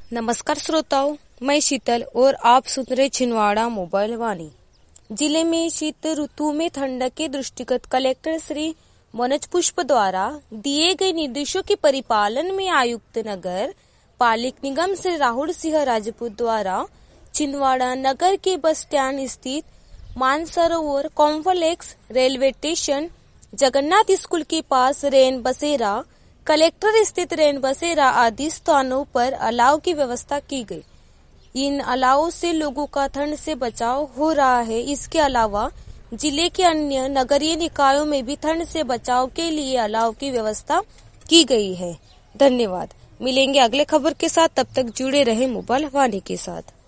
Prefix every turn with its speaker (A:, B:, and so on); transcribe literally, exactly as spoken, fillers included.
A: नमस्कार श्रोताओं, मैं शीतल और आप सुन रहे छिंदवाड़ा मोबाइल वाणी। जिले में शीत ऋतु में ठंड के दृष्टिगत कलेक्टर श्री मनोज पुष्प द्वारा दिए गए निर्देशों के परिपालन में आयुक्त नगर पालिक निगम श्री राहुल सिंह राजपूत द्वारा छिंदवाड़ा नगर के बस स्टैंड स्थित Mansarovar complex, railway station, Jagannath school के पास रेन बसेरा, कलेक्टर स्थित रेन बसेरा आदि स्थानों पर अलाव की व्यवस्था की गई। इन अलाव से लोगों का ठंड से बचाव हो रहा है। इसके अलावा जिले के अन्य नगरीय निकायों में भी ठंड से बचाव के लिए अलाव की व्यवस्था की गई है। धन्यवाद। मिलेंगे अगले खबर के साथ, तब तक जुड़े रहे मोबाइल वाणी के साथ।